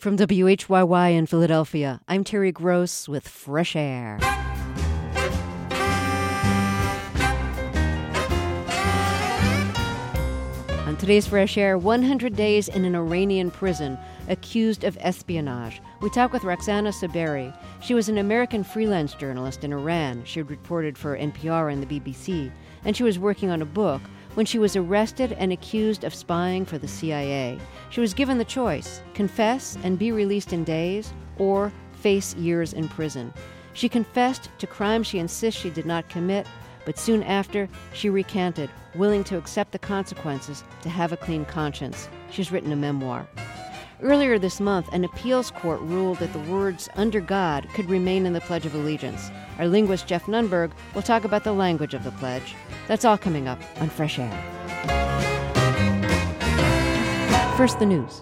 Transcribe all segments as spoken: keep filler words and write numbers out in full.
From W H Y Y in Philadelphia, I'm Terry Gross with Fresh Air. On today's Fresh Air, one hundred days in an Iranian prison, accused of espionage. We talk with Roxana Saberi. She was an American freelance journalist in Iran. She had reported for N P R and the B B C, and she was working on a book when she was arrested and accused of spying for the C I A. She was given the choice, confess and be released in days, or face years in prison. She confessed to crimes she insists she did not commit, but soon after, she recanted, willing to accept the consequences to have a clean conscience. She's written a memoir. Earlier this month, an appeals court ruled that the words "under God" could remain in the Pledge of Allegiance. Our linguist Jeff Nunberg will talk about the language of the pledge. That's all coming up on Fresh Air. First, the news.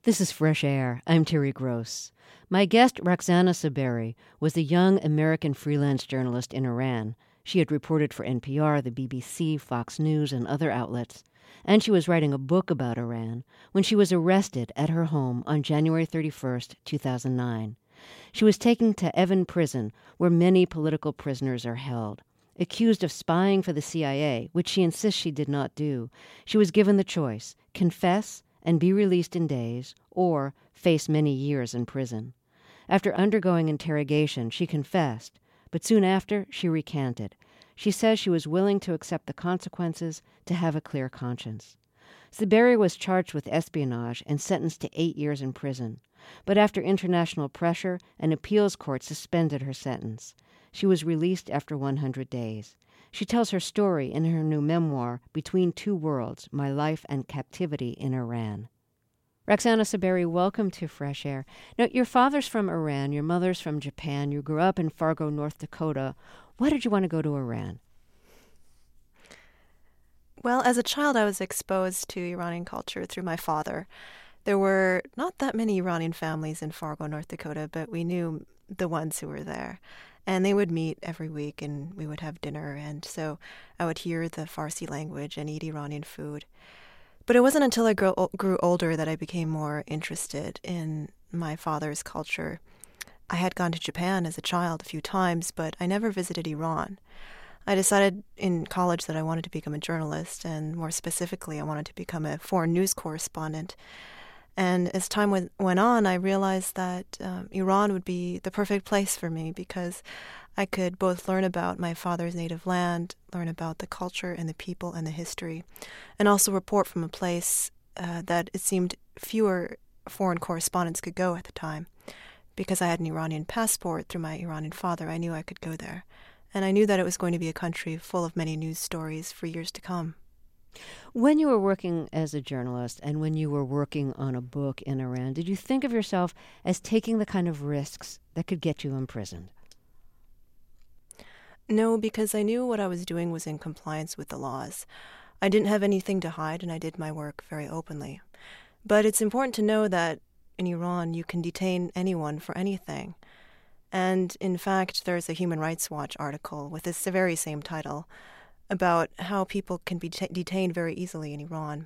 This is Fresh Air. I'm Terry Gross. My guest, Roxana Saberi, was a young American freelance journalist in Iran. She had reported for N P R, the B B C, Fox News, and other outlets. And she was writing a book about Iran when she was arrested at her home on January thirty-first, two thousand nine. She was taken to Evin Prison, where many political prisoners are held. Accused of spying for the C I A, which she insists she did not do, she was given the choice: confess and be released in days, or face many years in prison. After undergoing interrogation, she confessed, but soon after, she recanted. She says she was willing to accept the consequences to have a clear conscience. Saberi was charged with espionage and sentenced to eight years in prison. But after international pressure, an appeals court suspended her sentence. She was released after one hundred days. She tells her story in her new memoir, Between Two Worlds, My Life and Captivity in Iran. Roxana Saberi, welcome to Fresh Air. Now, your father's from Iran, your mother's from Japan. You grew up in Fargo, North Dakota. Why did you want to go to Iran? Well, as a child, I was exposed to Iranian culture through my father. There were not that many Iranian families in Fargo, North Dakota, but we knew the ones who were there. And they would meet every week, and we would have dinner. And so I would hear the Farsi language and eat Iranian food. But it wasn't until I grew, grew older that I became more interested in my father's culture. I had gone to Japan as a child a few times, but I never visited Iran. I decided in college that I wanted to become a journalist, and more specifically, I wanted to become a foreign news correspondent. And as time went, went on, I realized that um, Iran would be the perfect place for me because I could both learn about my father's native land, learn about the culture and the people and the history, and also report from a place uh, that it seemed fewer foreign correspondents could go at the time. Because I had an Iranian passport through my Iranian father, I knew I could go there. And I knew that it was going to be a country full of many news stories for years to come. When you were working as a journalist and when you were working on a book in Iran, did you think of yourself as taking the kind of risks that could get you imprisoned? No, because I knew what I was doing was in compliance with the laws. I didn't have anything to hide, and I did my work very openly. But it's important to know that in Iran, you can detain anyone for anything. And in fact, there's a Human Rights Watch article with this very same title about how people can be t- detained very easily in Iran.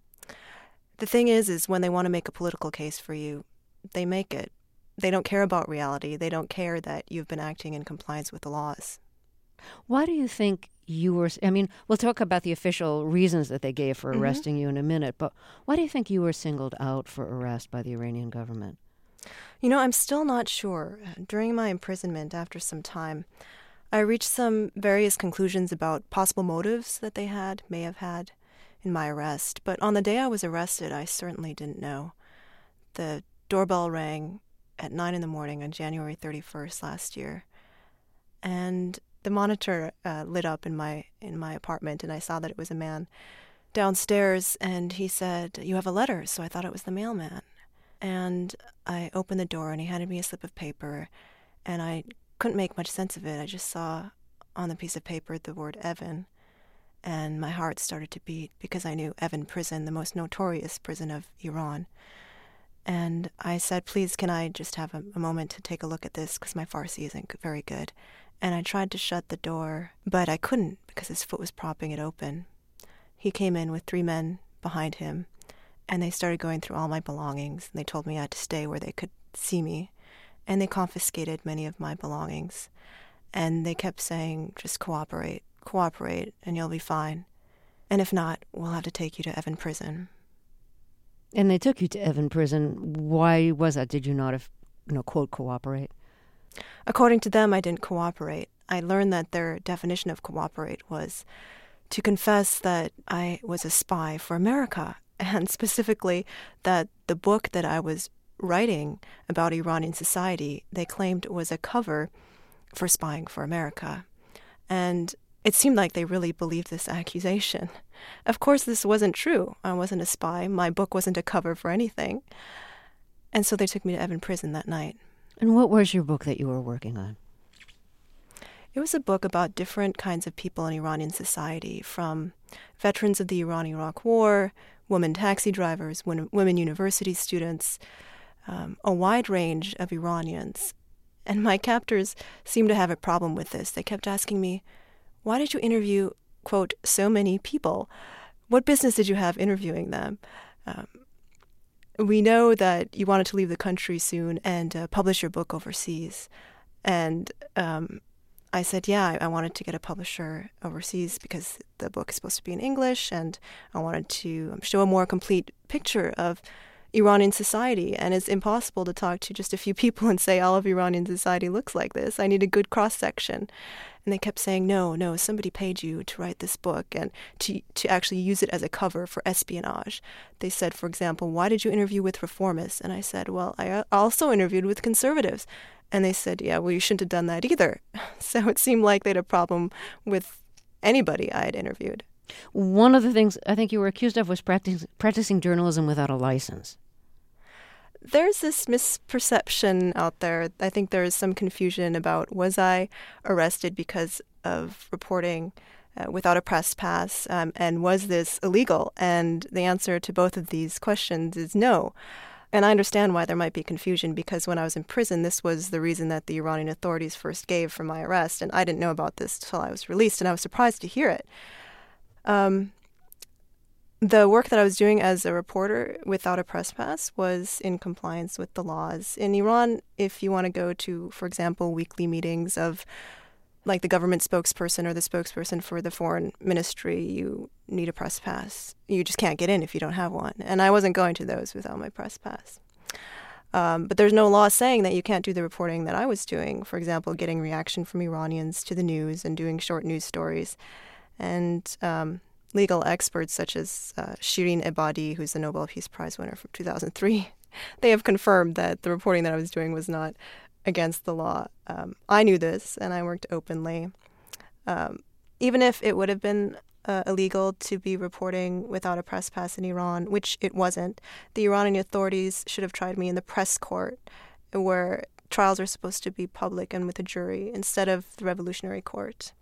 The thing is, is when they want to make a political case for you, they make it. They don't care about reality. They don't care that you've been acting in compliance with the laws. Why do you think you were, I mean, we'll talk about the official reasons that they gave for arresting mm-hmm. you in a minute, but why do you think you were singled out for arrest by the Iranian government? You know, I'm still not sure. During my imprisonment, after some time, I reached some various conclusions about possible motives that they had, may have had, in my arrest. But on the day I was arrested, I certainly didn't know. The doorbell rang at nine in the morning on January thirty-first last year. And the monitor uh, lit up in my in my apartment, and I saw that it was a man downstairs, and he said, "You have a letter." So I thought it was the mailman. And I opened the door, and he handed me a slip of paper, and I couldn't make much sense of it. I just saw on the piece of paper the word Evin, and my heart started to beat because I knew Evin Prison, the most notorious prison of Iran. And I said, "Please, can I just have a, a moment to take a look at this, because my Farsi isn't very good." And I tried to shut the door, but I couldn't because his foot was propping it open. He came in with three men behind him, and they started going through all my belongings, and they told me I had to stay where they could see me. And they confiscated many of my belongings. And they kept saying, "Just cooperate, cooperate, and you'll be fine. And if not, we'll have to take you to Evin Prison." And they took you to Evin Prison. Why was that? Did you not, have, you know, quote, cooperate? According to them, I didn't cooperate. I learned that their definition of cooperate was to confess that I was a spy for America, and specifically that the book that I was writing about Iranian society, they claimed was a cover for spying for America. And it seemed like they really believed this accusation. Of course, this wasn't true. I wasn't a spy. My book wasn't a cover for anything. And so they took me to Evin Prison that night. And what was your book that you were working on? It was a book about different kinds of people in Iranian society, from veterans of the Iran-Iraq War, women taxi drivers, women university students, um, a wide range of Iranians. And my captors seemed to have a problem with this. They kept asking me, why did you interview, quote, so many people? What business did you have interviewing them? Um, we know that you wanted to leave the country soon and uh, publish your book overseas. And um, I said, yeah, I, I wanted to get a publisher overseas because the book is supposed to be in English, and I wanted to show a more complete picture of Iranian society. And it's impossible to talk to just a few people and say all of Iranian society looks like this. I need a good cross-section. And they kept saying, no, no, somebody paid you to write this book and to to actually use it as a cover for espionage. They said, for example, why did you interview with reformists? And I said, well, I also interviewed with conservatives. And they said, yeah, well, you shouldn't have done that either. So it seemed like they had a problem with anybody I had interviewed. One of the things I think you were accused of was practicing, practicing journalism without a license. There's this misperception out there. I think there is some confusion about, was I arrested because of reporting uh, without a press pass, um, and was this illegal? And the answer to both of these questions is no. And I understand why there might be confusion, because when I was in prison, this was the reason that the Iranian authorities first gave for my arrest, and I didn't know about this till I was released, and I was surprised to hear it. Um, The work that I was doing as a reporter without a press pass was in compliance with the laws. In Iran, if you want to go to, for example, weekly meetings of like the government spokesperson or the spokesperson for the foreign ministry, you need a press pass. You just can't get in if you don't have one. And I wasn't going to those without my press pass. Um, but there's no law saying that you can't do the reporting that I was doing. For example, getting reaction from Iranians to the news and doing short news stories. And um, legal experts such as uh, Shirin Ebadi, who's the Nobel Peace Prize winner from two thousand three, they have confirmed that the reporting that I was doing was not against the law. Um, I knew this, and I worked openly. Um, even if it would have been uh, illegal to be reporting without a press pass in Iran, which it wasn't, the Iranian authorities should have tried me in the press court, where trials are supposed to be public and with a jury, instead of the Revolutionary Court.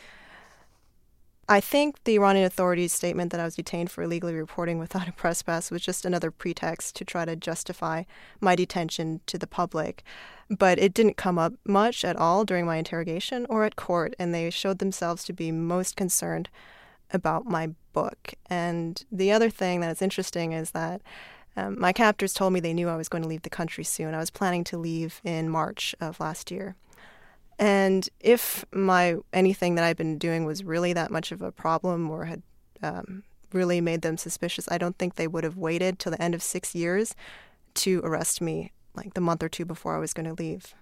I think the Iranian authorities' statement that I was detained for illegally reporting without a press pass was just another pretext to try to justify my detention to the public. But it didn't come up much at all during my interrogation or at court, and they showed themselves to be most concerned about my book. And the other thing that is interesting is that um, my captors told me they knew I was going to leave the country soon. I was planning to leave in March of last year. And if my anything that I'd been doing was really that much of a problem or had um, really made them suspicious, I don't think they would have waited till the end of six years to arrest me, like the month or two before I was going to leave.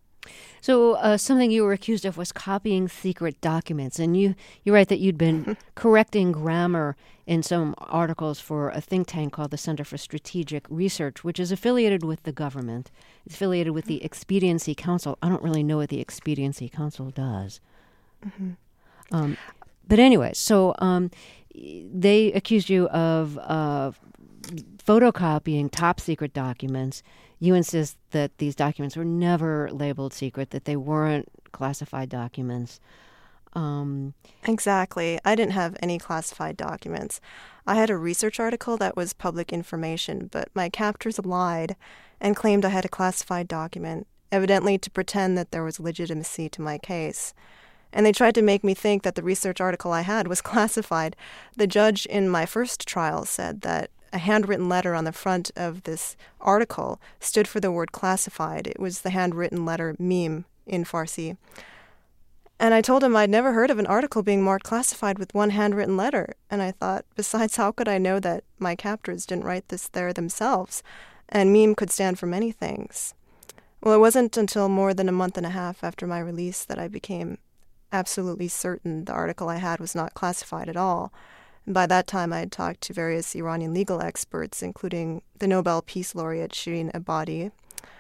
So uh, something you were accused of was copying secret documents. And you, you write that you'd been correcting grammar in some articles for a think tank called the Center for Strategic Research, which is affiliated with the government. It's affiliated with the Expediency Council. I don't really know what the Expediency Council does. Mm-hmm. Um, but anyway, so um, they accused you of uh, photocopying top secret documents. You insist that these documents were never labeled secret, that they weren't classified documents. Um, exactly. I didn't have any classified documents. I had a research article that was public information, but my captors lied and claimed I had a classified document, evidently to pretend that there was legitimacy to my case. And they tried to make me think that the research article I had was classified. The judge in my first trial said that a handwritten letter on the front of this article stood for the word classified. It was the handwritten letter meme in Farsi. And I told him I'd never heard of an article being marked classified with one handwritten letter. And I thought, besides, how could I know that my captors didn't write this there themselves? And meme could stand for many things. Well, it wasn't until more than a month and a half after my release that I became absolutely certain the article I had was not classified at all. By that time, I had talked to various Iranian legal experts, including the Nobel Peace Laureate Shirin Ebadi.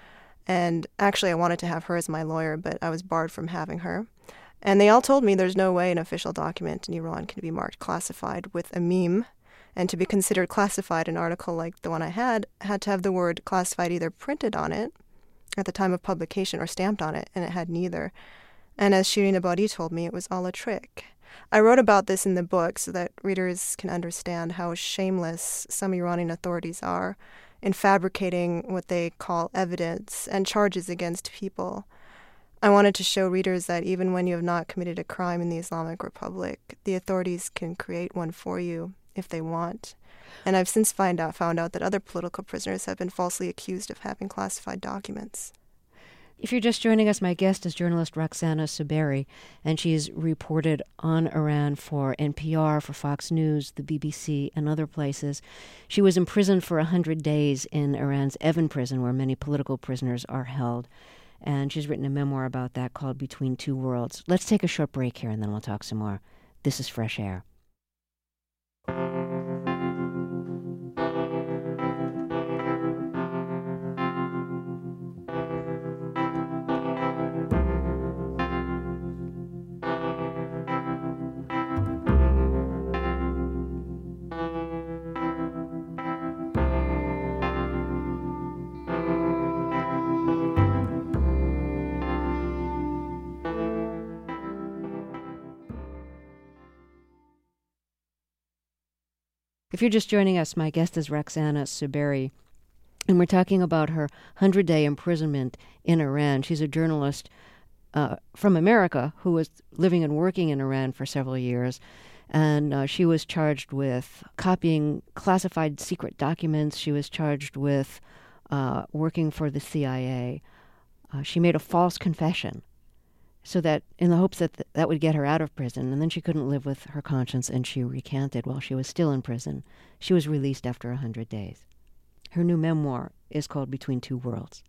And actually, I wanted to have her as my lawyer, but I was barred from having her. And they all told me there's no way an official document in Iran can be marked classified with a meme. And to be considered classified, an article like the one I had had to have the word classified either printed on it at the time of publication or stamped on it, and it had neither. And as Shirin Ebadi told me, it was all a trick. I wrote about this in the book so that readers can understand how shameless some Iranian authorities are in fabricating what they call evidence and charges against people. I wanted to show readers that even when you have not committed a crime in the Islamic Republic, the authorities can create one for you if they want. And I've since find out, found out that other political prisoners have been falsely accused of having classified documents. If you're just joining us, my guest is journalist Roxana Saberi, and she's reported on Iran for N P R, for Fox News, the B B C, and other places. She was imprisoned for one hundred days in Iran's Evin prison, where many political prisoners are held. And she's written a memoir about that called Between Two Worlds. Let's take a short break here, and then we'll talk some more. This is Fresh Air. If you're just joining us, my guest is Roxana Saberi, and we're talking about her hundred-day imprisonment in Iran. She's a journalist uh, from America who was living and working in Iran for several years, and uh, she was charged with copying classified secret documents. She was charged with uh, working for the C I A. Uh, she made a false confession, so that in the hopes that th- that would get her out of prison, and then she couldn't live with her conscience, and she recanted while she was still in prison. She was released after one hundred days. Her new memoir is called Between Two Worlds.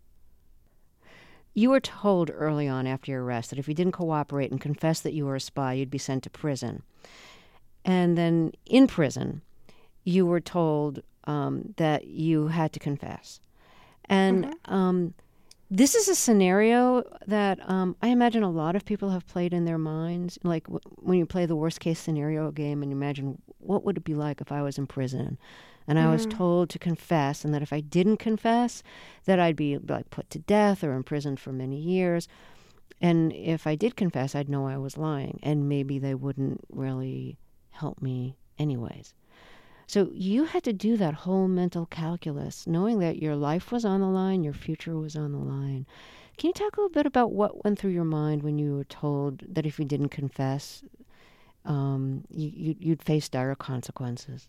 You were told early on after your arrest that if you didn't cooperate and confess that you were a spy, you'd be sent to prison. And then in prison, you were told um, that you had to confess. And mm-hmm. um This is a scenario that um, I imagine a lot of people have played in their minds. Like w- when you play the worst case scenario game and you imagine, what would it be like if I was in prison and mm. I was told to confess, and that if I didn't confess, that I'd be like put to death or imprisoned for many years. And if I did confess, I'd know I was lying, and maybe they wouldn't really help me anyways. So you had to do that whole mental calculus, knowing that your life was on the line, your future was on the line. Can you talk a little bit about what went through your mind when you were told that if you didn't confess, um, you, you'd face dire consequences?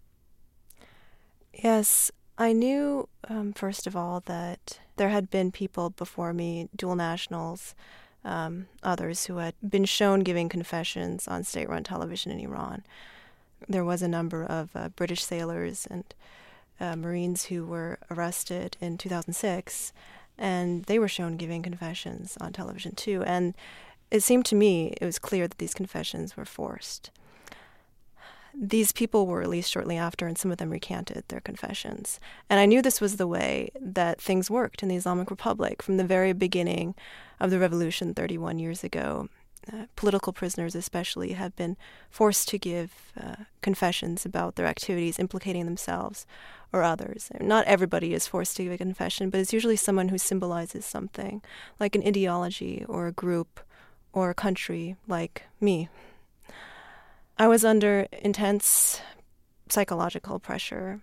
Yes, I knew, um, first of all, that there had been people before me, dual nationals, um, others who had been shown giving confessions on state-run television in Iran. There was a number of uh, British sailors and uh, Marines who were arrested in two thousand six, and they were shown giving confessions on television too. And it seemed to me it was clear that these confessions were forced. These people were released shortly after, and some of them recanted their confessions. And I knew this was the way that things worked in the Islamic Republic from the very beginning of the revolution thirty-one years ago. Uh, political prisoners especially have been forced to give uh, confessions about their activities implicating themselves or others. Not everybody is forced to give a confession, but it's usually someone who symbolizes something, like an ideology or a group or a country, like me. I was under intense psychological pressure.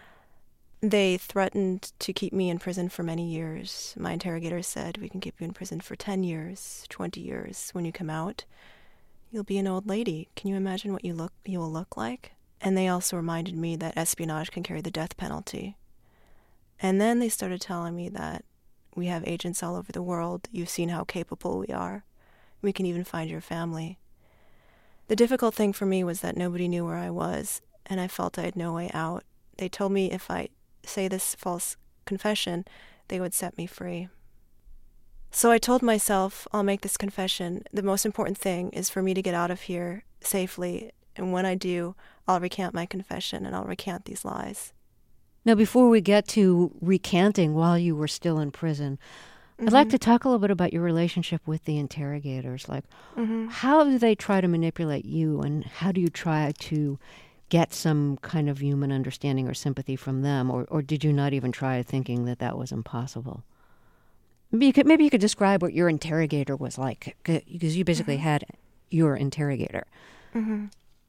They threatened to keep me in prison for many years. My interrogator said, we can keep you in prison for ten years, twenty years. When you come out, you'll be an old lady. Can you imagine what you look you will look like? And they also reminded me that espionage can carry the death penalty. And then they started telling me that we have agents all over the world. You've seen how capable we are. We can even find your family. The difficult thing for me was that nobody knew where I was, and I felt I had no way out. They told me if I say this false confession, they would set me free. So I told myself, I'll make this confession. The most important thing is for me to get out of here safely, and when I do, I'll recant my confession and I'll recant these lies. Now, before we get to recanting while you were still in prison, mm-hmm. I'd like to talk a little bit about your relationship with the interrogators. Like, mm-hmm. how do they try to manipulate you, and how do you try to get some kind of human understanding or sympathy from them, or, or did you not even try thinking that that was impossible? Maybe you could, maybe you could describe what your interrogator was like, because you basically mm-hmm. had your interrogator. Mm-hmm.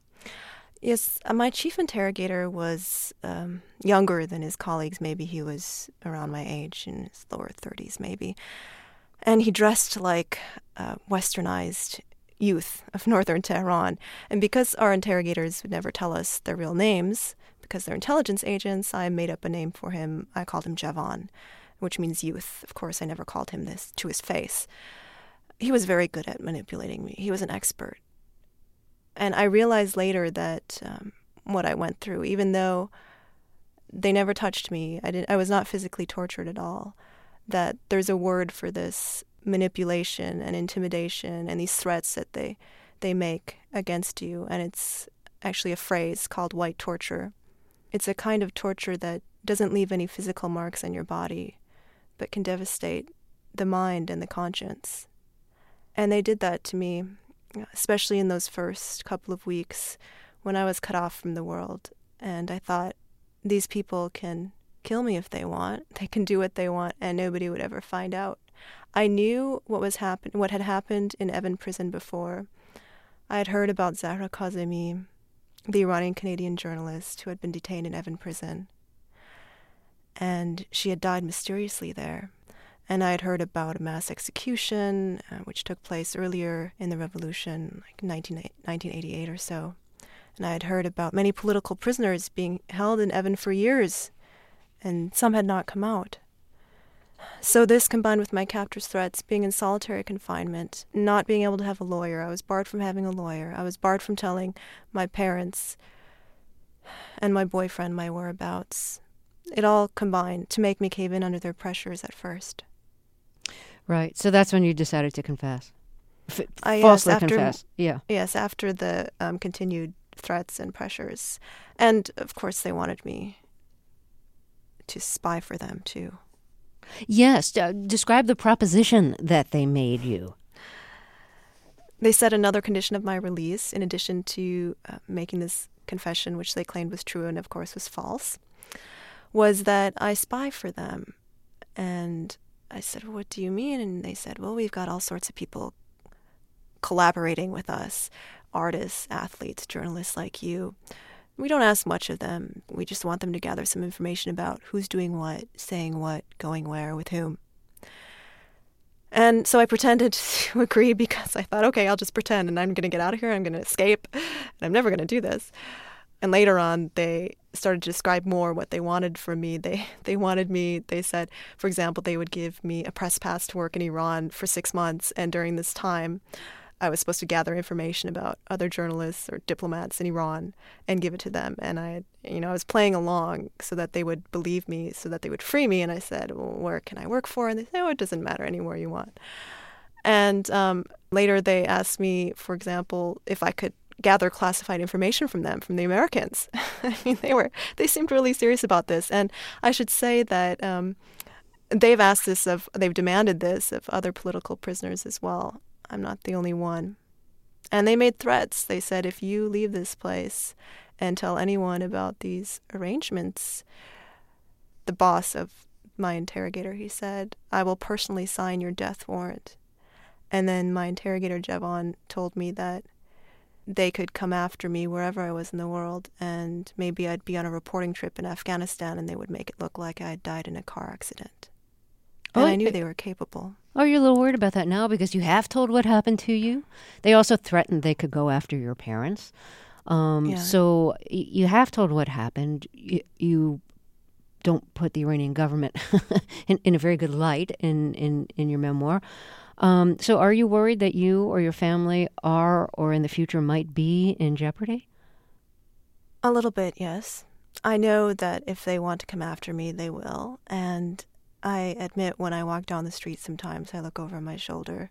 Yes, uh, my chief interrogator was um, younger than his colleagues. Maybe he was around my age, in his lower thirties, maybe. And he dressed like uh, westernized youth of northern Tehran. And because our interrogators would never tell us their real names, because they're intelligence agents, I made up a name for him. I called him Javan, which means youth. Of course, I never called him this to his face. He was very good at manipulating me. He was an expert. And I realized later that um, what I went through, even though they never touched me, I didn't, I was not physically tortured at all, that there's a word for this manipulation and intimidation and these threats that they they make against you, and it's actually a phrase called white torture. It's a kind of torture that doesn't leave any physical marks on your body, but can devastate the mind and the conscience. And they did that to me, especially in those first couple of weeks when I was cut off from the world. And I thought, these people can kill me if they want. They can do what they want, and nobody would ever find out. I knew what was happen- what had happened in Evin prison before. I had heard about Zahra Kazemi, the Iranian-Canadian journalist who had been detained in Evin prison. And she had died mysteriously there. And I had heard about a mass execution, uh, which took place earlier in the revolution, like nineteen eighty-eight or so. And I had heard about many political prisoners being held in Evin for years, and some had not come out. So this, combined with my captor's threats, being in solitary confinement, not being able to have a lawyer, I was barred from having a lawyer. I was barred from telling my parents and my boyfriend my whereabouts. It all combined to make me cave in under their pressures at first. Right. So that's when you decided to confess. F- uh, yes, falsely after, confess. Yeah. Yes, after the um, continued threats and pressures. And, of course, they wanted me to spy for them, too. Yes. Uh, describe the proposition that they made you. They said another condition of my release, in addition to uh, making this confession, which they claimed was true and, of course, was false, was that I spy for them. And I said, well, what do you mean? And they said, well, we've got all sorts of people collaborating with us, artists, athletes, journalists like you. We don't ask much of them. We just want them to gather some information about who's doing what, saying what, going where, with whom. And so I pretended to agree because I thought, okay, I'll just pretend and I'm going to get out of here. I'm going to escape and I'm never going to do this. And later on, they started to describe more what they wanted from me. They they wanted me, they said, for example, they would give me a press pass to work in Iran for six months. And during this time, I was supposed to gather information about other journalists or diplomats in Iran and give it to them. And I, you know, I was playing along so that they would believe me, so that they would free me. And I said, well, where can I work for? And they said, oh, it doesn't matter, anywhere you want. And um, later they asked me, for example, if I could gather classified information from them, from the Americans. I mean, they were, they seemed really serious about this. And I should say that um, they've asked this of, they've demanded this of other political prisoners as well. I'm not the only one. And they made threats. They said, if you leave this place and tell anyone about these arrangements, the boss of my interrogator, he said, I will personally sign your death warrant. And then my interrogator, Javan, told me that they could come after me wherever I was in the world, and maybe I'd be on a reporting trip in Afghanistan and they would make it look like I had died in a car accident. And oh, I knew they were capable. Oh, you're a little worried about that now because you have told what happened to you. They also threatened they could go after your parents. Um, yeah. So y- you have told what happened. You, you don't put the Iranian government in, in a very good light in, in, in your memoir. Um, so are you worried that you or your family are or in the future might be in jeopardy? A little bit, yes. I know that if they want to come after me, they will. And I admit when I walk down the street sometimes I look over my shoulder.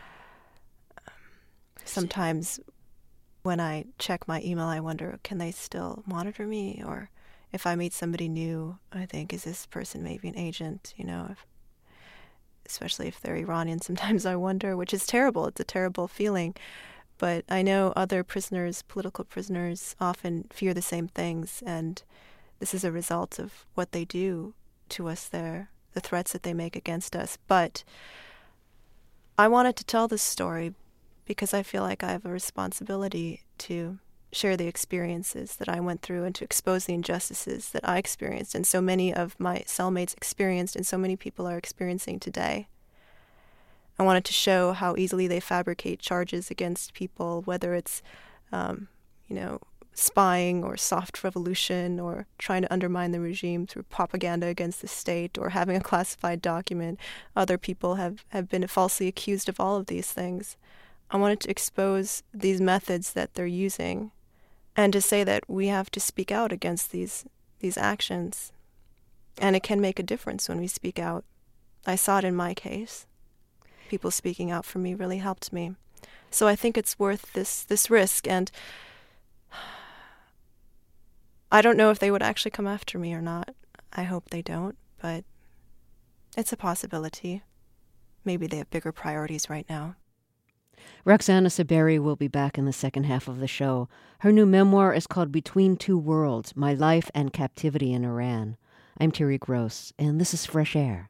Sometimes when I check my email, I wonder, can they still monitor me? Or if I meet somebody new, I think, is this person maybe an agent? You know, if, especially if they're Iranian, sometimes I wonder, which is terrible. It's a terrible feeling. But I know other prisoners, political prisoners, often fear the same things. And this is a result of what they do to us there, the threats that they make against us. But I wanted to tell this story because I feel like I have a responsibility to share the experiences that I went through and to expose the injustices that I experienced and so many of my cellmates experienced and so many people are experiencing today. I wanted to show how easily they fabricate charges against people, whether it's, um, you know, spying or soft revolution or trying to undermine the regime through propaganda against the state or having a classified document. Other people have, have been falsely accused of all of these things. I wanted to expose these methods that they're using and to say that we have to speak out against these these actions. And it can make a difference when we speak out. I saw it in my case. People speaking out for me really helped me. So I think it's worth this this risk, and I don't know if they would actually come after me or not. I hope they don't, but it's a possibility. Maybe they have bigger priorities right now. Roxana Saberi will be back in the second half of the show. Her new memoir is called Between Two Worlds, My Life and Captivity in Iran. I'm Terry Gross, and this is Fresh Air.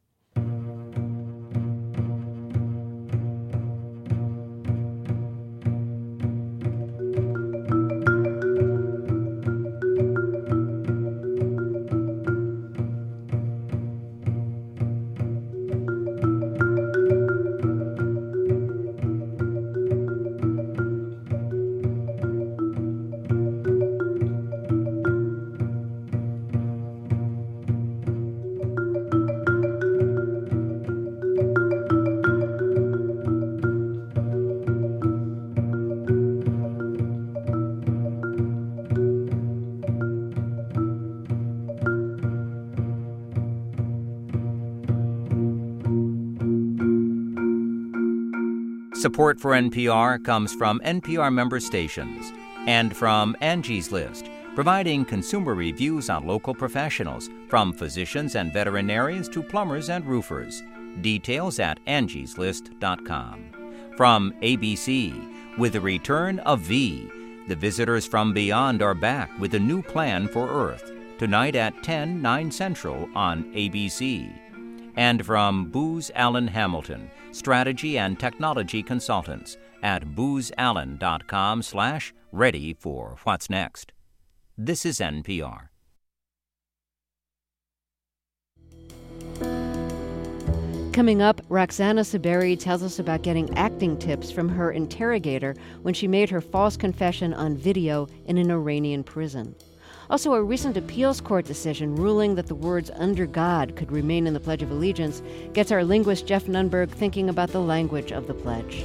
Support for N P R comes from N P R member stations and from Angie's List, providing consumer reviews on local professionals, from physicians and veterinarians to plumbers and roofers. Details at angies list dot com. From A B C, with the return of V, the visitors from beyond are back with a new plan for Earth, tonight at ten, nine Central on A B C. And from Booz Allen Hamilton, strategy and technology consultants at booz allen dot com slash ready for what's next. This is N P R. Coming up, Roxana Saberi tells us about getting acting tips from her interrogator when she made her false confession on video in an Iranian prison. Also, a recent appeals court decision ruling that the words "under God" could remain in the Pledge of Allegiance gets our linguist Jeff Nunberg thinking about the language of the pledge.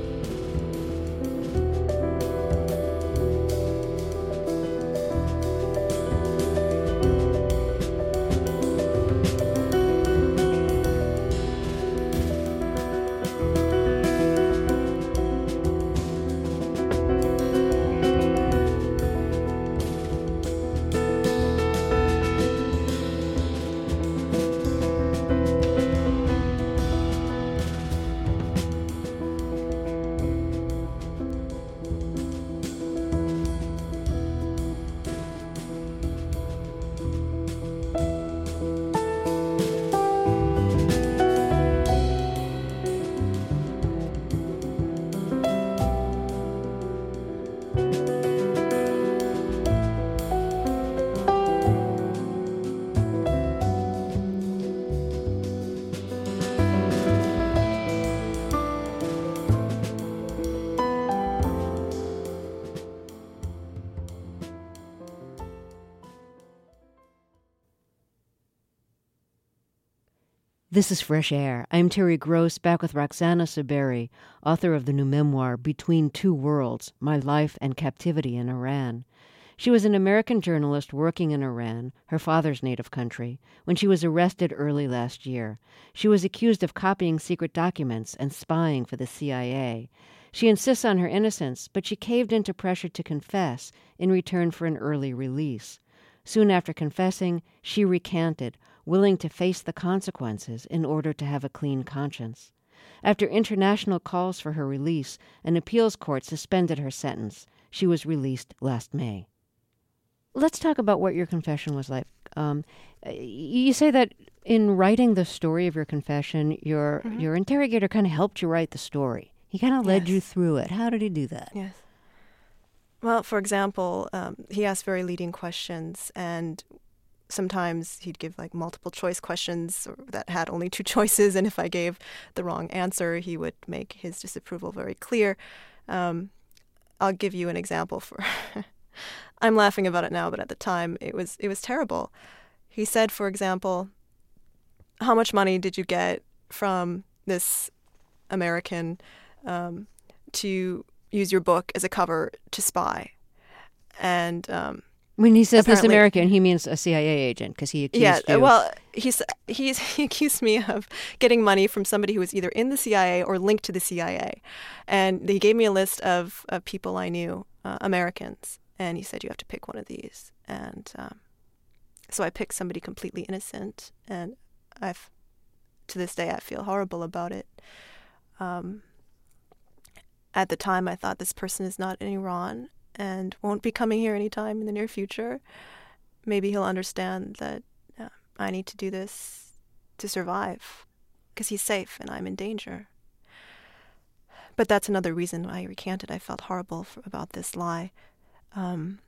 This is Fresh Air. I'm Terry Gross, back with Roxana Saberi, author of the new memoir, Between Two Worlds, My Life and Captivity in Iran. She was an American journalist working in Iran, her father's native country, when she was arrested early last year. She was accused of copying secret documents and spying for the C I A. She insists on her innocence, but she caved into pressure to confess in return for an early release. Soon after confessing, she recanted, willing to face the consequences in order to have a clean conscience. After international calls for her release, an appeals court suspended her sentence. She was released last May. Let's talk about what your confession was like. Um, you say that in writing the story of your confession, your mm-hmm. your interrogator kind of helped you write the story. He kind of led yes. you through it. How did he do that? Yes. Well, for example, um, he asked very leading questions, and sometimes he'd give like multiple choice questions that had only two choices, and if I gave the wrong answer, he would make his disapproval very clear. Um, I'll give you an example for I'm laughing about it now, but at the time it was it was terrible. He said, for example, how much money did you get from this American um, to use your book as a cover to spy? And um, when he says this American, he means a C I A agent, because he accused yeah, you. well, he's, he's, he accused me of getting money from somebody who was either in the C I A or linked to the C I A. And he gave me a list of, of people I knew, uh, Americans, and he said, you have to pick one of these. And um, so I picked somebody completely innocent, and I've, to this day, I feel horrible about it. Um, at the time, I thought this person is not in Iran and won't be coming here anytime in the near future. Maybe he'll understand that uh, I need to do this to survive, because he's safe and I'm in danger. But that's another reason why I recanted. I felt horrible for, about this lie. Um,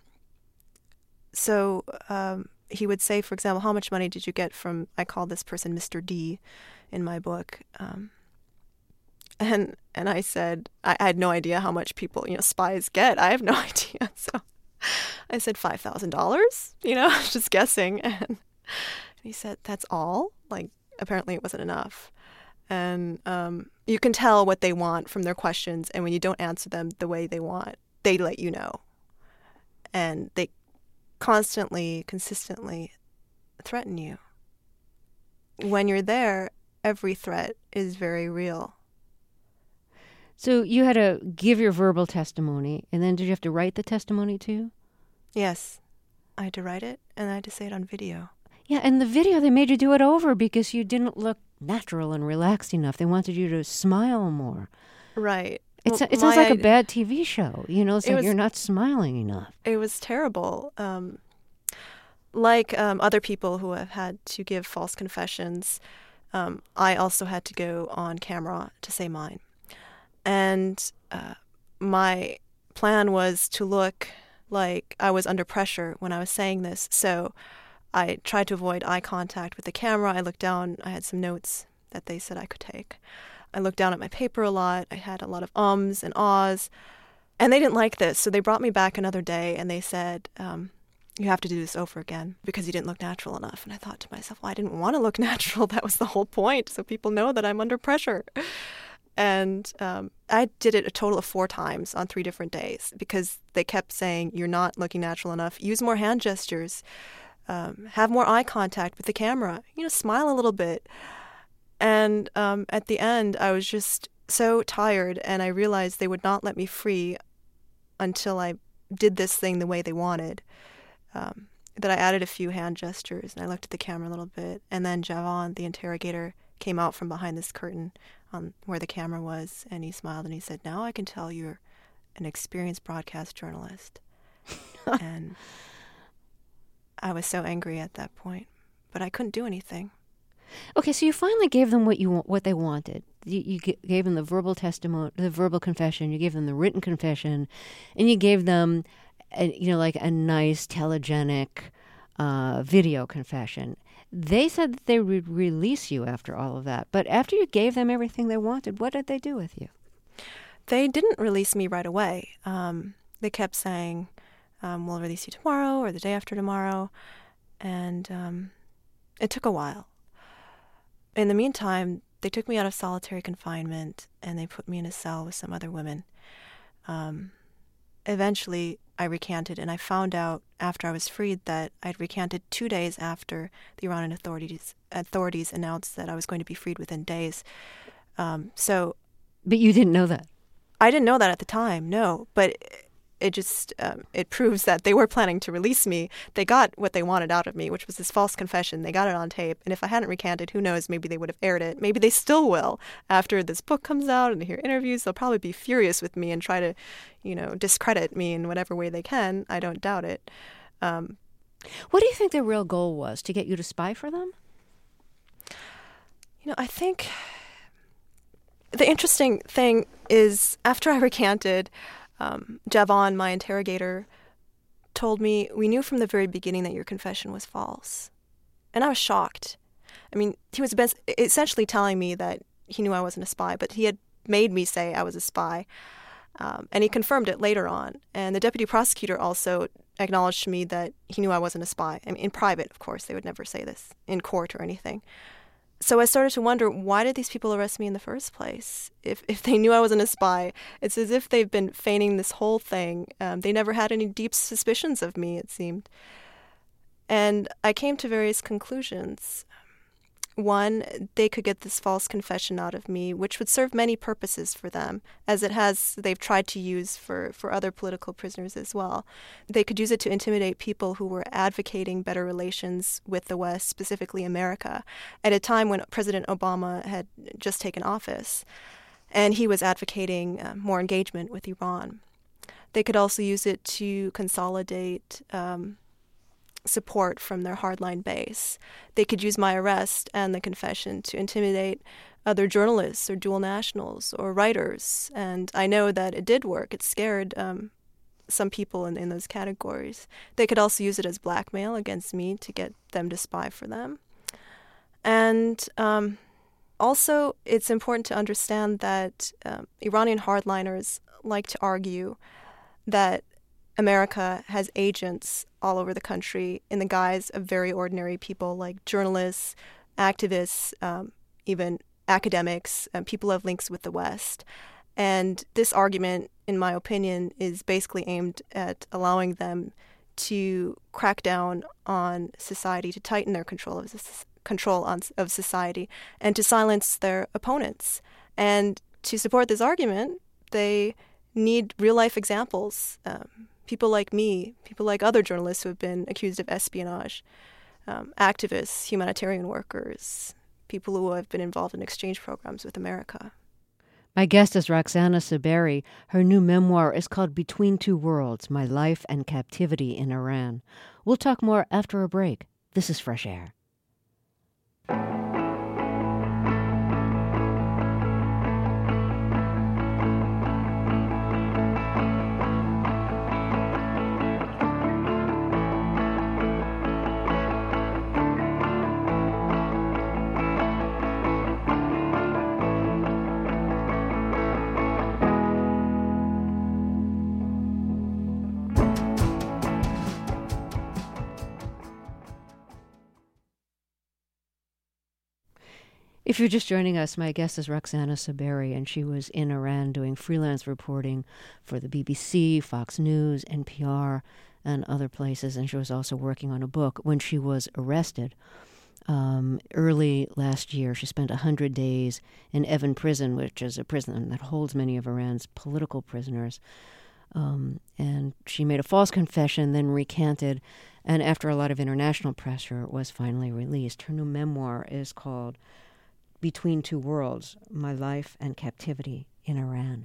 so um, he would say, for example, how much money did you get from, I call this person Mister D in my book. Um, and and I said, I, I had no idea how much people, you know, spies get. I have no idea. So I said five thousand dollars, you know, I was just guessing. And he said, that's all? Like, apparently it wasn't enough. And um, you can tell what they want from their questions. And when you don't answer them the way they want, they let you know. And they constantly, consistently threaten you. When you're there, every threat is very real. So you had to give your verbal testimony, and then did you have to write the testimony too? Yes. I had to write it, and I had to say it on video. Yeah, and the video, they made you do it over because you didn't look natural and relaxed enough. They wanted you to smile more. Right. It's, well, it sounds like I, a bad T V show. You know, it's like was, you're not smiling enough. It was terrible. Um, like um, other people who have had to give false confessions, um, I also had to go on camera to say mine. And uh, my plan was to look like I was under pressure when I was saying this. So I tried to avoid eye contact with the camera. I looked down. I had some notes that they said I could take. I looked down at my paper a lot. I had a lot of ums and ahs. And they didn't like this. So they brought me back another day and they said, um, you have to do this over again because you didn't look natural enough. And I thought to myself, well, I didn't want to look natural. That was the whole point. So people know that I'm under pressure. And um, I did it a total of four times on three different days because they kept saying, you're not looking natural enough. Use more hand gestures. Um, have more eye contact with the camera. You know, smile a little bit. And um, at the end, I was just so tired, and I realized they would not let me free until I did this thing the way they wanted. Um, that I added a few hand gestures, and I looked at the camera a little bit. And then Javan, the interrogator, came out from behind this curtain on where the camera was, and he smiled and he said, now I can tell you're an experienced broadcast journalist. And I was so angry at that point, but I couldn't do anything. Okay, so you finally gave them what you what they wanted. You, you g- gave them the verbal testimony, the verbal confession. You gave them the written confession, and you gave them, a, you know, like a nice telegenic uh, video confession. They said that they would release you after all of that. But after you gave them everything they wanted, what did they do with you? They didn't release me right away. Um, they kept saying, um, we'll release you tomorrow or the day after tomorrow. And um, it took a while. In the meantime, they took me out of solitary confinement and they put me in a cell with some other women. Um, eventually, I recanted, and I found out after I was freed that I'd recanted two days after the Iranian authorities authorities announced that I was going to be freed within days. Um, so, but you didn't know that. I didn't know that at the time, no. But it just um, it proves that they were planning to release me. They got what they wanted out of me, which was this false confession. They got it on tape, and if I hadn't recanted, who knows? Maybe they would have aired it. Maybe they still will after this book comes out and they hear interviews. They'll probably be furious with me and try to, you know, discredit me in whatever way they can. I don't doubt it. Um, what do you think their real goal was? To get you to spy for them? You know, I think the interesting thing is after I recanted, Um, Javon, my interrogator, told me, "We knew from the very beginning that your confession was false." And I was shocked. I mean, he was best, essentially telling me that he knew I wasn't a spy, but he had made me say I was a spy. Um, and he confirmed it later on. And the deputy prosecutor also acknowledged to me that he knew I wasn't a spy. I mean, in private, of course. They would never say this in court or anything. So I started to wonder, why did these people arrest me in the first place? If if they knew I wasn't a spy, it's as if they've been feigning this whole thing. Um, they never had any deep suspicions of me, it seemed. And I came to various conclusions. One, they could get this false confession out of me, which would serve many purposes for them, as it has, they've tried to use for, for other political prisoners as well. They could use it to intimidate people who were advocating better relations with the West, specifically America, at a time when President Obama had just taken office, and he was advocating uh, more engagement with Iran. They could also use it to consolidate um, support from their hardline base. They could use my arrest and the confession to intimidate other journalists or dual nationals or writers. And I know that it did work. It scared um, some people in, in those categories. They could also use it as blackmail against me to get them to spy for them. And um, also, it's important to understand that um, Iranian hardliners like to argue that America has agents all over the country in the guise of very ordinary people like journalists, activists, um, even academics, and people who have links with the West. And this argument, in my opinion, is basically aimed at allowing them to crack down on society, to tighten their control of control on, of society, and to silence their opponents. And to support this argument, they need real-life examples. Um, People like me, people like other journalists who have been accused of espionage, um, activists, humanitarian workers, people who have been involved in exchange programs with America. My guest is Roxana Saberi. Her new memoir is called Between Two Worlds, My Life and Captivity in Iran. We'll talk more after a break. This is Fresh Air. If you're just joining us, my guest is Roxana Saberi, and she was in Iran doing freelance reporting for the B B C, Fox News, N P R, and other places, and she was also working on a book when she was arrested. Um, early last year, she spent one hundred days in Evin Prison, which is a prison that holds many of Iran's political prisoners. Um, and she made a false confession, then recanted, and after a lot of international pressure, was finally released. Her new memoir is called Between Two Worlds, My Life and Captivity in Iran.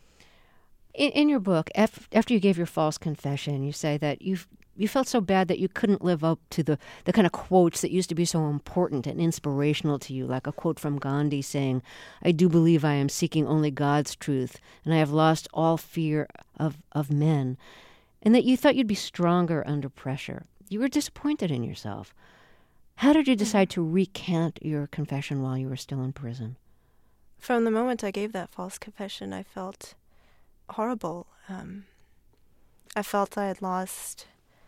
In, in your book, af- after you gave your false confession, you say that you you felt so bad that you couldn't live up to the, the kind of quotes that used to be so important and inspirational to you, like a quote from Gandhi saying, "I do believe I am seeking only God's truth, and I have lost all fear of, of men," and that you thought you'd be stronger under pressure. You were disappointed in yourself. How did you decide to recant your confession while you were still in prison? From the moment I gave that false confession, I felt horrible. Um, I felt I had lost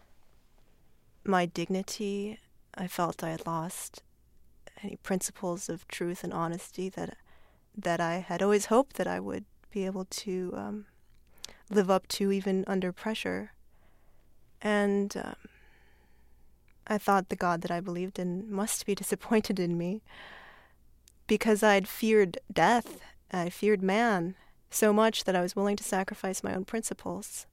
my dignity. I felt I had lost any principles of truth and honesty that that I had always hoped that I would be able to um, live up to, even under pressure. And um, I thought the God that I believed in must be disappointed in me, because I'd feared death, I feared man so much that I was willing to sacrifice my own principles.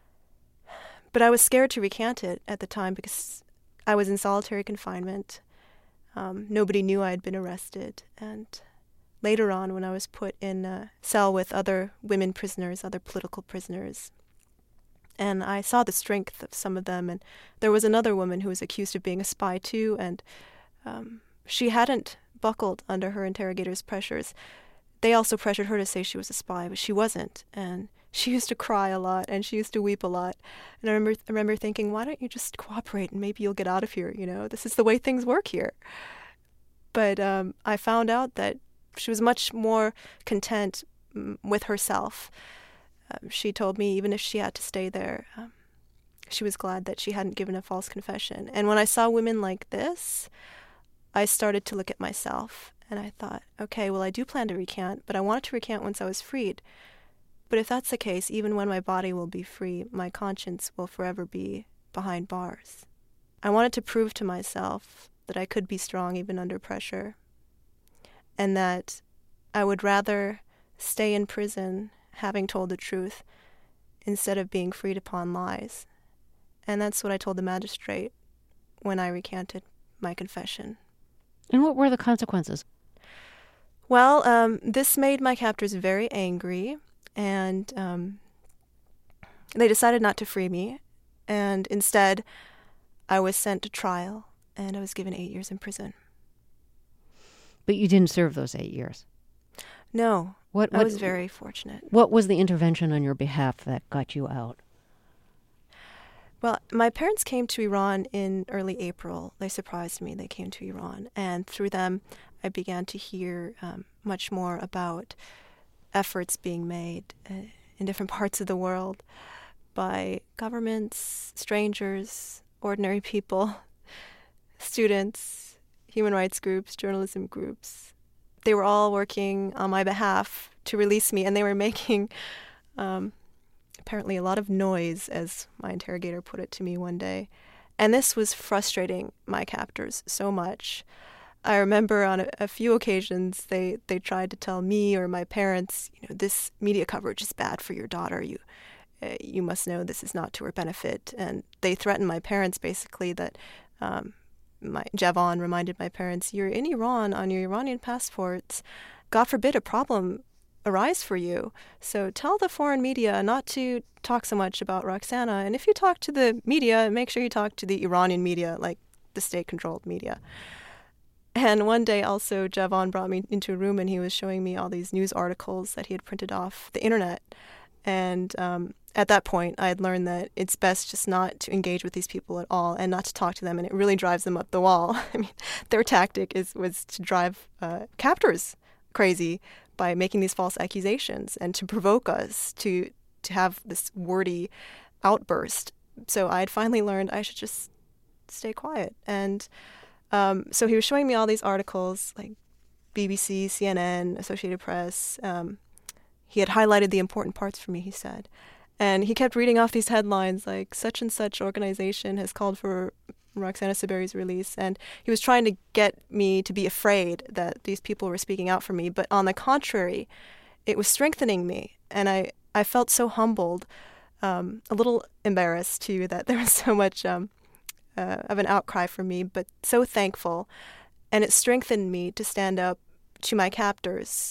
But I was scared to recant it at the time because I was in solitary confinement. Um, nobody knew I had been arrested. And later on, when I was put in a cell with other women prisoners, other political prisoners, and I saw the strength of some of them, and there was another woman who was accused of being a spy too, and um, she hadn't buckled under her interrogators' pressures. They also pressured her to say she was a spy, but she wasn't, and she used to cry a lot and she used to weep a lot. And I remember, I remember thinking, why don't you just cooperate and maybe you'll get out of here, you know? This is the way things work here. But um, I found out that she was much more content mm, with herself. Um, she told me even if she had to stay there, um, she was glad that she hadn't given a false confession. And when I saw women like this, I started to look at myself. And I thought, okay, well, I do plan to recant, but I wanted to recant once I was freed. But if that's the case, even when my body will be free, my conscience will forever be behind bars. I wanted to prove to myself that I could be strong even under pressure, and that I would rather stay in prison having told the truth instead of being freed upon lies. And that's what I told the magistrate when I recanted my confession. And what were the consequences? Well, um, this made my captors very angry. And um, they decided not to free me. And instead, I was sent to trial, and I was given eight years in prison. But you didn't serve those eight years? No. What, what, I was very fortunate. What was the intervention on your behalf that got you out? Well, my parents came to Iran in early April. They surprised me. They came to Iran. And through them, I began to hear um, much more about efforts being made uh, in different parts of the world by governments, strangers, ordinary people, students, human rights groups, journalism groups. They were all working on my behalf to release me, and they were making um, apparently a lot of noise, as my interrogator put it to me one day. And this was frustrating my captors so much. I remember on a, a few occasions they, they tried to tell me or my parents, you know, this media coverage is bad for your daughter. You uh, you must know this is not to her benefit. And they threatened my parents basically that um, my Javan reminded my parents, you're in Iran on your Iranian passports. God forbid a problem arise for you. So tell the foreign media not to talk so much about Roxana. And if you talk to the media, make sure you talk to the Iranian media, like the state-controlled media. And one day also, Javan brought me into a room and he was showing me all these news articles that he had printed off the internet. And um, at that point, I had learned that it's best just not to engage with these people at all and not to talk to them. And it really drives them up the wall. I mean, their tactic is was to drive uh, captors crazy by making these false accusations and to provoke us to to have this wordy outburst. So I had finally learned I should just stay quiet. And Um, so he was showing me all these articles, like B B C, C N N, Associated Press. Um, he had highlighted the important parts for me, he said. And he kept reading off these headlines, like such and such organization has called for Roxana Saberi's release. And he was trying to get me to be afraid that these people were speaking out for me. But on the contrary, it was strengthening me. And I, I felt so humbled, um, a little embarrassed, too, that there was so much Um, Uh, of an outcry for me, but so thankful. And it strengthened me to stand up to my captors.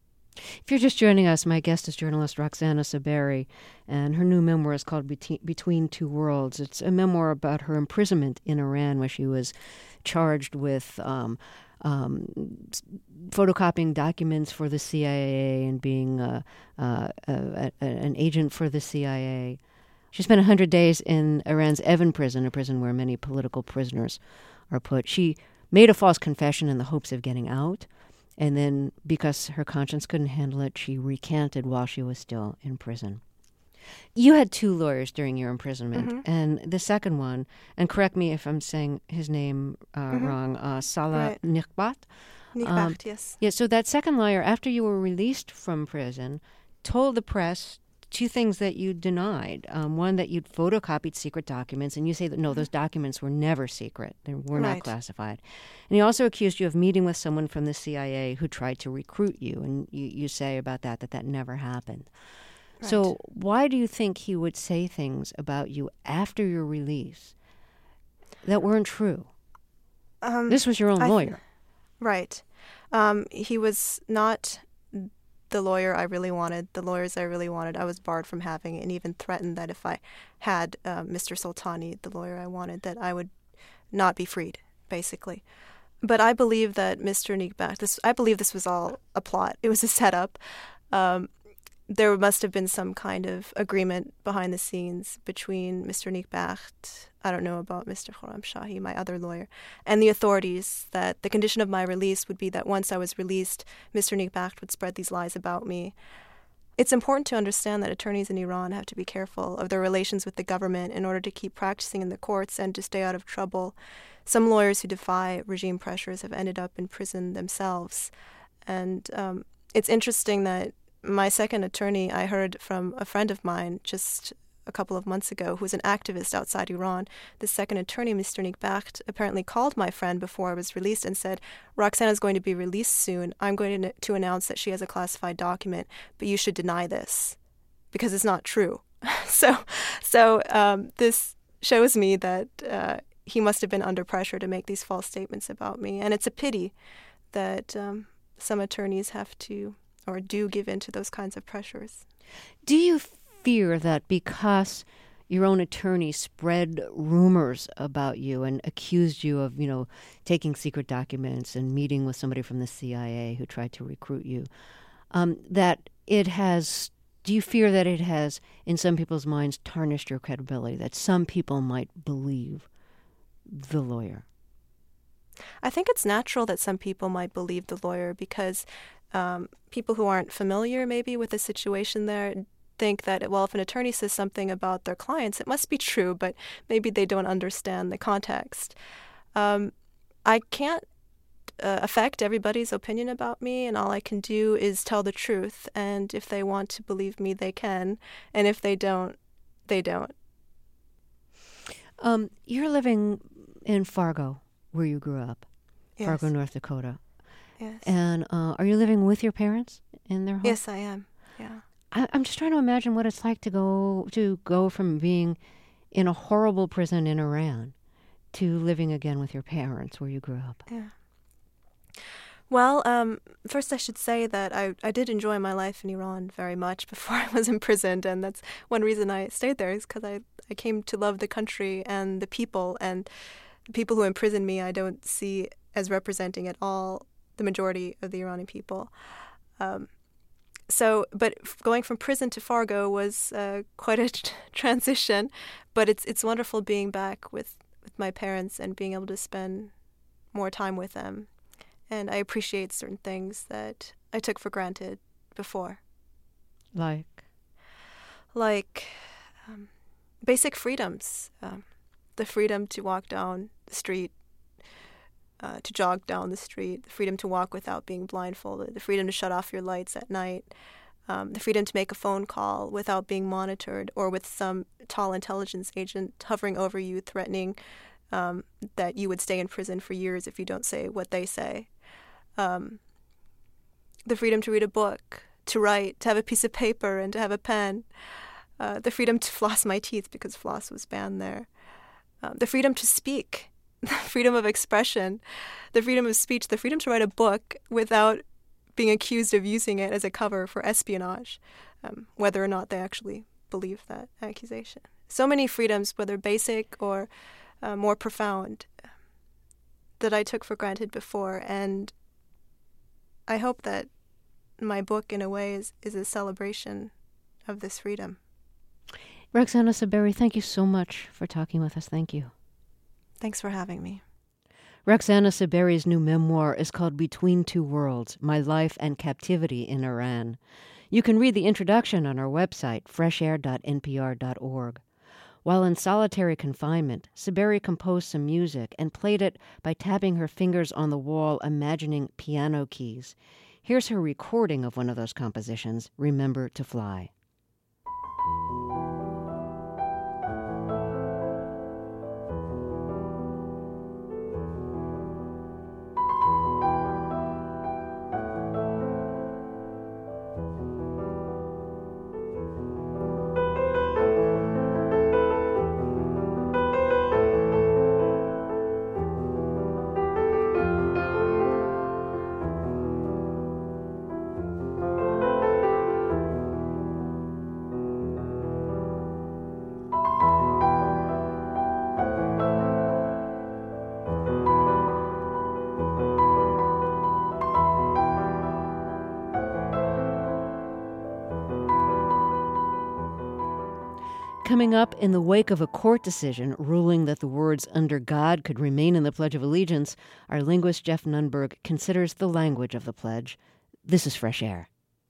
If you're just joining us, my guest is journalist Roxana Saberi, and her new memoir is called Between Two Worlds. It's a memoir about her imprisonment in Iran, where she was charged with um, um, photocopying documents for the C I A and being uh, uh, uh, an agent for the C I A. She spent one hundred days in Iran's Evin prison, a prison where many political prisoners are put. She made a false confession in the hopes of getting out, and then because her conscience couldn't handle it, she recanted while she was still in prison. You had two lawyers during your imprisonment, mm-hmm. and the second one, and correct me if I'm saying his name uh, mm-hmm. wrong, uh, Salah right. Nikhbat. Nikhbat, um, yes. Yeah, so that second lawyer, after you were released from prison, told the press two things that you denied. Um, one, that you'd photocopied secret documents, and you say that, no, those documents were never secret. They were right. not classified. And he also accused you of meeting with someone from the C I A who tried to recruit you, and you, you say about that that that never happened. Right. So why do you think he would say things about you after your release that weren't true? Um, this was your own I, lawyer. Right. Um, he was not the lawyer I really wanted, the lawyers I really wanted. I was barred from having, and even threatened that if I had uh, Mister Soltani, the lawyer I wanted, that I would not be freed, basically. But I believe that Mister Nikhbat, this, I believe this was all a plot. It was a setup. Um, there must have been some kind of agreement behind the scenes between Mister Nikbacht, I don't know about Mister Khorramshahi, my other lawyer, and the authorities, that the condition of my release would be that once I was released, Mister Nikbacht would spread these lies about me. It's important to understand that attorneys in Iran have to be careful of their relations with the government in order to keep practicing in the courts and to stay out of trouble. Some lawyers who defy regime pressures have ended up in prison themselves. And um, it's interesting that my second attorney, I heard from a friend of mine just a couple of months ago, who's an activist outside Iran. The second attorney, Mister Nikbacht, apparently called my friend before I was released and said, Roxana is going to be released soon. I'm going to, to announce that she has a classified document, but you should deny this because it's not true. so so um, this shows me that uh, he must have been under pressure to make these false statements about me. And it's a pity that um, some attorneys have to or do give in to those kinds of pressures. Do you fear that because your own attorney spread rumors about you and accused you of, you know, taking secret documents and meeting with somebody from the C I A who tried to recruit you, um, that it has, do you fear that it has, in some people's minds, tarnished your credibility, that some people might believe the lawyer? I think it's natural that some people might believe the lawyer because um, people who aren't familiar maybe with the situation there think that, well, if an attorney says something about their clients, it must be true, but maybe they don't understand the context. Um, I can't uh, affect everybody's opinion about me, and all I can do is tell the truth. And if they want to believe me, they can. And if they don't, they don't. Um, you're living in Fargo, where you grew up, Yes. Fargo, North Dakota. Yes. And uh, are you living with your parents in their home? Yes, I am. Yeah. I, I'm just trying to imagine what it's like to go to go from being in a horrible prison in Iran to living again with your parents where you grew up. Yeah. Well, um, first I should say that I, I did enjoy my life in Iran very much before I was imprisoned, and that's one reason I stayed there is because I, I came to love the country and the people, and the people who imprisoned me I don't see as representing at all the majority of the Iranian people. Um, So, but going from prison to Fargo was uh, quite a t- transition, but it's it's wonderful being back with, with my parents and being able to spend more time with them. And I appreciate certain things that I took for granted before. Like? Like um, basic freedoms. Um, the freedom to walk down the street, uh, to jog down the street, the freedom to walk without being blindfolded, the freedom to shut off your lights at night, um, the freedom to make a phone call without being monitored or with some tall intelligence agent hovering over you threatening um, that you would stay in prison for years if you don't say what they say. Um, the freedom to read a book, to write, to have a piece of paper and to have a pen. Uh, the freedom to floss my teeth because floss was banned there. Um, the freedom to speak, the freedom of expression, the freedom of speech, the freedom to write a book without being accused of using it as a cover for espionage, um, whether or not they actually believe that accusation. So many freedoms, whether basic or uh, more profound, that I took for granted before. And I hope that my book, in a way, is, is a celebration of this freedom. Roxana Saberi, thank you so much for talking with us. Thank you. Thanks for having me. Roxana Saberi's new memoir is called Between Two Worlds, My Life and Captivity in Iran. You can read the introduction on our website, fresh air dot n p r dot org. While in solitary confinement, Saberi composed some music and played it by tapping her fingers on the wall, imagining piano keys. Here's her recording of one of those compositions, Remember to Fly. Coming up, in the wake of a court decision ruling that the words "under God" could remain in the Pledge of Allegiance, our linguist Jeff Nunberg considers the language of the pledge. This is Fresh Air.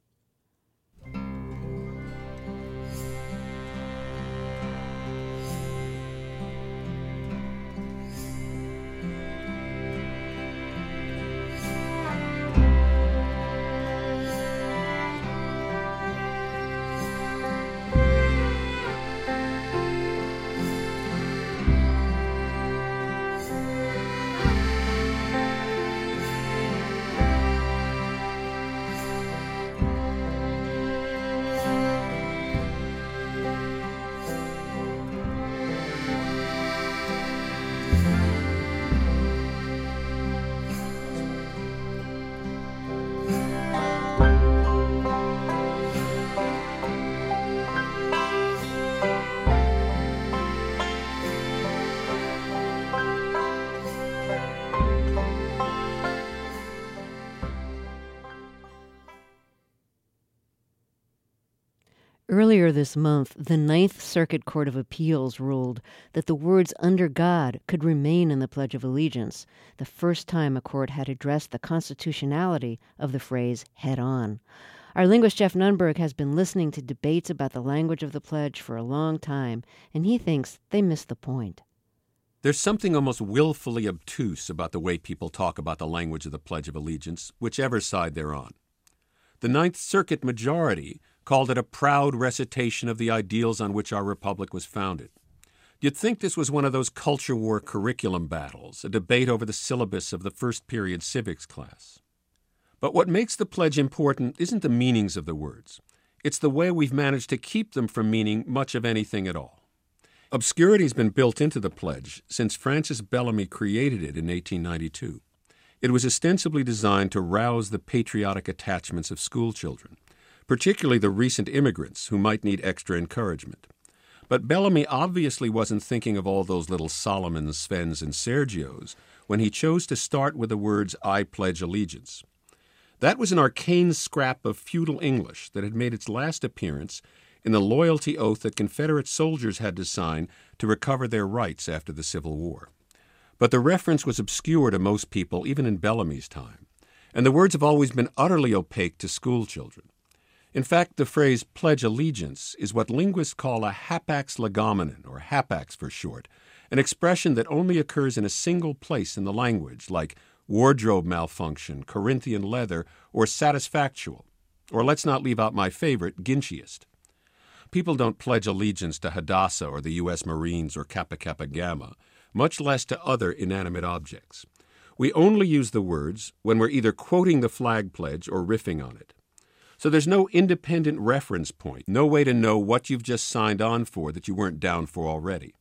Earlier this month, the Ninth Circuit Court of Appeals ruled that the words "under God" could remain in the Pledge of Allegiance, the first time a court had addressed the constitutionality of the phrase head-on. Our linguist Jeff Nunberg has been listening to debates about the language of the pledge for a long time, and he thinks they missed the point. There's something almost willfully obtuse about the way people talk about the language of the Pledge of Allegiance, whichever side they're on. The Ninth Circuit majority called it a proud recitation of the ideals on which our republic was founded. You'd think this was one of those culture war curriculum battles, a debate over the syllabus of the first period civics class. But what makes the pledge important isn't the meanings of the words. It's the way we've managed to keep them from meaning much of anything at all. Obscurity's been built into the pledge since Francis Bellamy created it in eighteen ninety-two. It was ostensibly designed to rouse the patriotic attachments of schoolchildren, particularly the recent immigrants who might need extra encouragement. But Bellamy obviously wasn't thinking of all those little Solomons, Svens, and Sergios when he chose to start with the words "I pledge allegiance." That was an arcane scrap of feudal English that had made its last appearance in the loyalty oath that Confederate soldiers had to sign to recover their rights after the Civil War. But the reference was obscure to most people, even in Bellamy's time, and the words have always been utterly opaque to schoolchildren. In fact, the phrase "pledge allegiance" is what linguists call a hapax legomenon, or hapax for short, an expression that only occurs in a single place in the language, like wardrobe malfunction, Corinthian leather, or satisfactual, or let's not leave out my favorite, Gynchiest. People don't pledge allegiance to Hadassah or the U S Marines or Kappa Kappa Gamma, much less to other inanimate objects. We only use the words when we're either quoting the flag pledge or riffing on it. So there's no independent reference point, no way to know what you've just signed on for that you weren't down for already.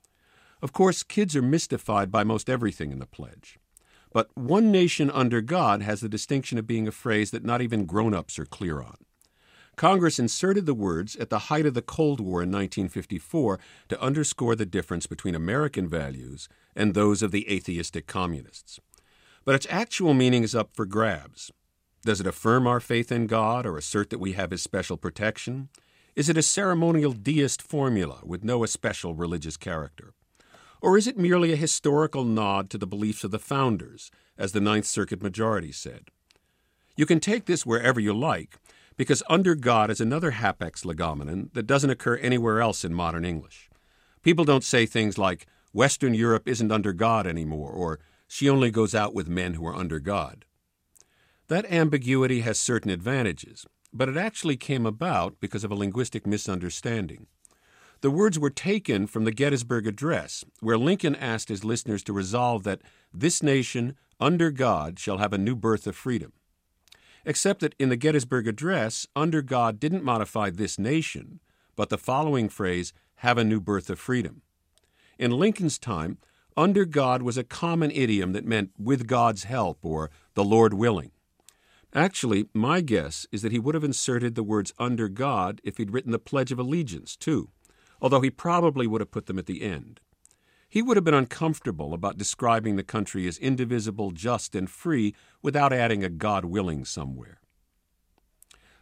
Of course, kids are mystified by most everything in the pledge. But "one nation under God" has the distinction of being a phrase that not even grown-ups are clear on. Congress inserted the words at the height of the Cold War in nineteen fifty-four to underscore the difference between American values and those of the atheistic communists. But its actual meaning is up for grabs. Does it affirm our faith in God or assert that we have His special protection? Is it a ceremonial deist formula with no especial religious character? Or is it merely a historical nod to the beliefs of the founders, as the Ninth Circuit majority said? You can take this wherever you like, because "under God" is another hapax legomenon that doesn't occur anywhere else in modern English. People don't say things like, "Western Europe isn't under God anymore," or "she only goes out with men who are under God." That ambiguity has certain advantages, but it actually came about because of a linguistic misunderstanding. The words were taken from the Gettysburg Address, where Lincoln asked his listeners to resolve that "this nation, under God, shall have a new birth of freedom." Except that in the Gettysburg Address, "under God" didn't modify "this nation," but the following phrase, "have a new birth of freedom." In Lincoln's time, "under God" was a common idiom that meant "with God's help" or "the Lord willing." Actually, my guess is that he would have inserted the words "under God" if he'd written the Pledge of Allegiance, too, although he probably would have put them at the end. He would have been uncomfortable about describing the country as indivisible, just, and free without adding a "God willing" somewhere.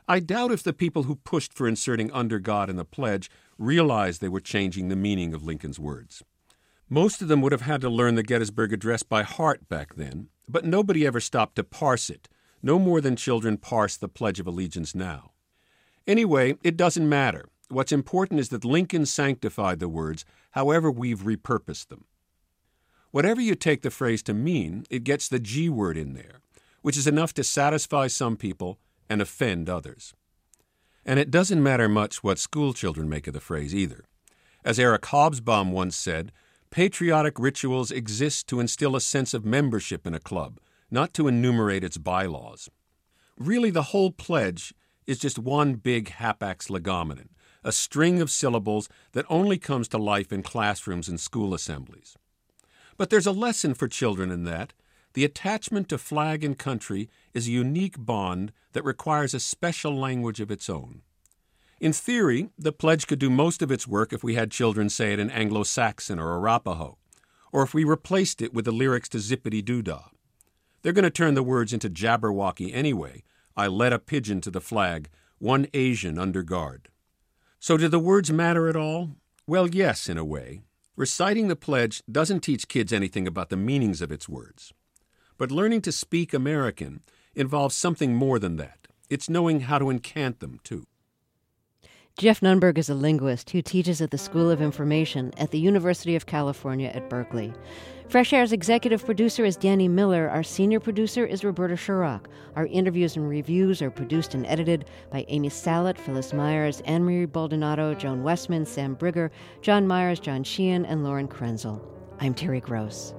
I doubt if the people who pushed for inserting under God in the pledge realized they were changing the meaning of Lincoln's words. Most of them would have had to learn the Gettysburg Address by heart back then, but nobody ever stopped to parse it, no more than children parse the Pledge of Allegiance now. Anyway, it doesn't matter. What's important is that Lincoln sanctified the words, however we've repurposed them. Whatever you take the phrase to mean, it gets the G word in there, which is enough to satisfy some people and offend others. And it doesn't matter much what school children make of the phrase either. As Eric Hobsbawm once said, patriotic rituals exist to instill a sense of membership in a club, not to enumerate its bylaws. Really, the whole pledge is just one big hapax legomenon, a string of syllables that only comes to life in classrooms and school assemblies. But there's a lesson for children in that. The attachment to flag and country is a unique bond that requires a special language of its own. In theory, the pledge could do most of its work if we had children say it in Anglo-Saxon or Arapaho, or if we replaced it with the lyrics to Zippity-Doo-Dah. They're going to turn the words into Jabberwocky anyway. I led a pigeon to the flag, one Asian under guard. So do the words matter at all? Well, yes, in a way. Reciting the pledge doesn't teach kids anything about the meanings of its words. But learning to speak American involves something more than that. It's knowing how to incant them, too. Jeff Nunberg is a linguist who teaches at the School of Information at the University of California at Berkeley. Fresh Air's executive producer is Danny Miller. Our senior producer is Roberta Shurrock. Our interviews and reviews are produced and edited by Amy Salet, Phyllis Myers, Anne-Marie Baldonado, Joan Westman, Sam Brigger, John Myers, John Sheehan, and Lauren Krenzel. I'm Terry Gross.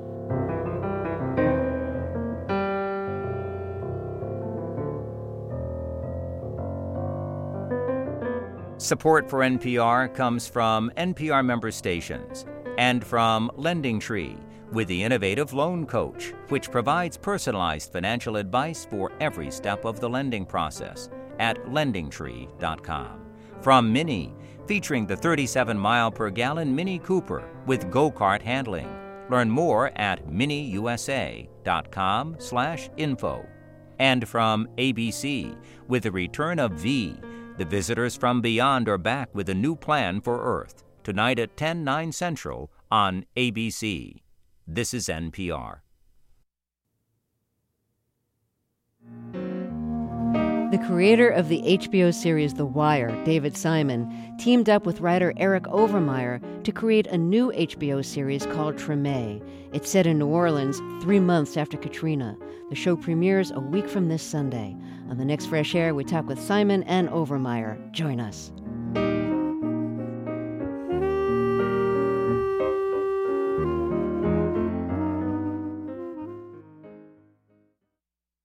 Support for N P R comes from N P R member stations and from Lending Tree with the innovative Loan Coach, which provides personalized financial advice for every step of the lending process at lending tree dot com. From Mini, featuring the thirty-seven mile per gallon Mini Cooper with go-kart handling. Learn more at mini u s a dot com slash info. And from A B C with the return of V, The Visitors from Beyond are back with a new plan for Earth, tonight at ten, nine Central on A B C. This is N P R. The creator of the H B O series The Wire, David Simon, teamed up with writer Eric Overmyer to create a new H B O series called Treme. It's set in New Orleans three months after Katrina. The show premieres a week from this Sunday. On the next Fresh Air, we talk with Simon and Overmyer. Join us.